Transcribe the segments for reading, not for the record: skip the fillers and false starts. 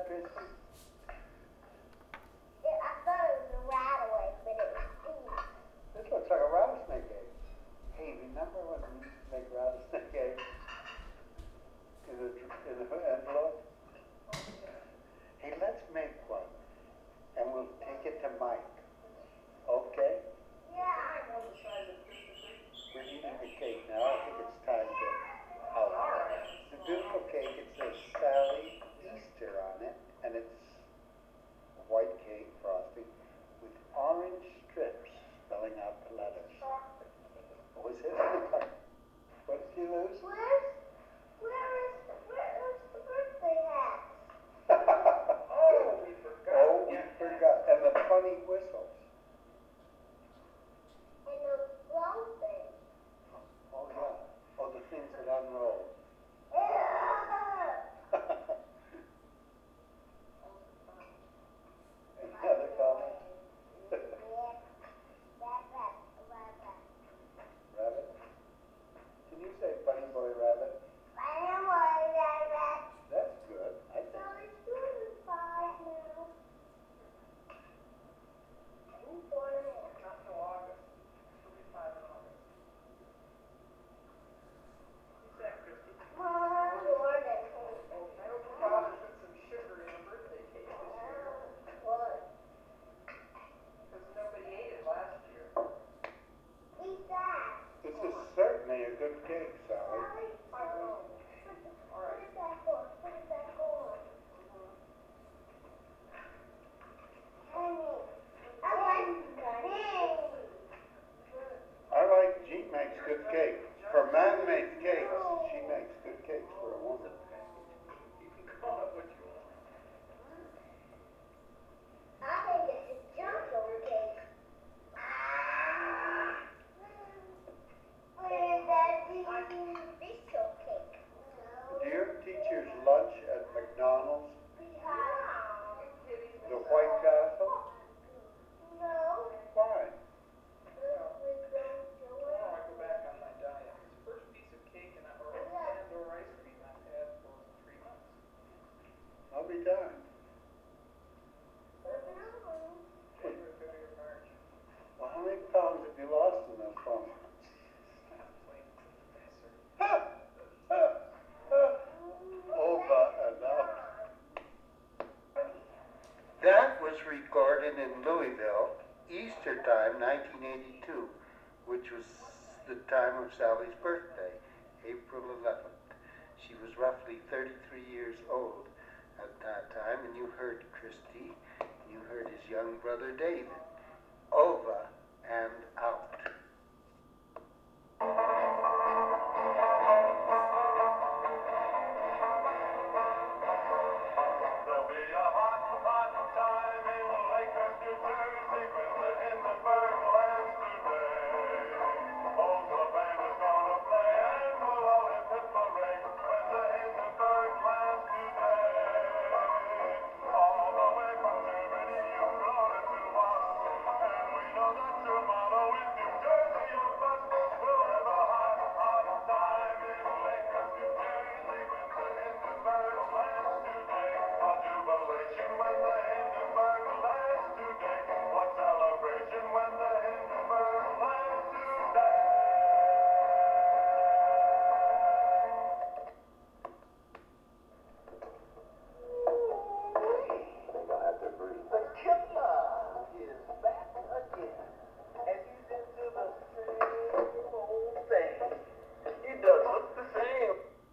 Christy? I thought it was a rattlesnake, but it was seeds. This looks like a rattlesnake egg. Hey, remember when we used to make rattlesnake eggs in an envelope? Hey, let's make one, and we'll take it to Mike. Okay? Yeah. We're eating the cake now. I think it's time to out. The beautiful cake, it says Sally Easter on it, and it's white cake frosting with orange strips spelling out the letters. What was it? What did you lose? Where is the birthday hat? Oh, we forgot. And the funny whistles. And the long thing. Oh, yeah. Oh, the things that unroll. Any other comments? Rabbit? Can you say funny boy rabbit? That's good. I think. Not till August. She'll be 5 in August. Who's that, Christy? I hope your father put some sugar in the birthday cake this year. Because nobody ate it last year. This is certainly a good cake, Sally. All right. I like Jean makes good cake. For man-made cakes, she makes good cakes for a woman. You can call it what you want. I think it's a jungle cake. Where is that bistro cake? Do your teachers lunch at McDonald's? The White Castle? No. Why? Tomorrow I go back on my diet. It's the first piece of cake and or ice cream I've had for 3 months. I'll be darned. January, February, March. Well, how many pounds have you lost in those 4 months? Stop playing with the professor. Over enough. That was recorded in Louisville, Easter time, 1982, which was the time of Sally's birthday, April 11th. She was roughly 33 years old at that time, and you heard Christy, you heard his young brother David. Over and out. There'll be a hot, hot time in Lakehurst, New Jersey, when the Hindenburg lands today. Oh, the band is gonna play and we'll all hit the parade when the Hindenburg lands today. All the way from Germany, you brought it to us, and we know that your motto is New Jersey or bust. We'll have a hot, hot time in Lakehurst, New Jersey, when the Hindenburg lands today. A jubilation when the Hindenburg lands today. What celebration when the Hindenburg lands today. The killer is back again, and he's into the same old thing. He does look the same.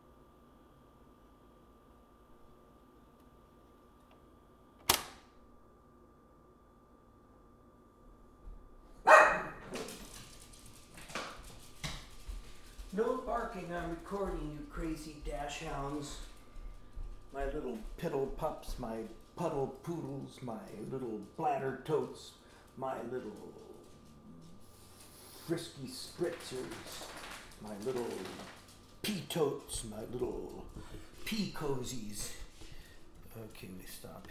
No barking on recording, you crazy dash hounds. My little piddle pups, my puddle poodles, my little bladder totes, my little frisky spritzers, my little pea totes, my little pea cozies. Okay, we stop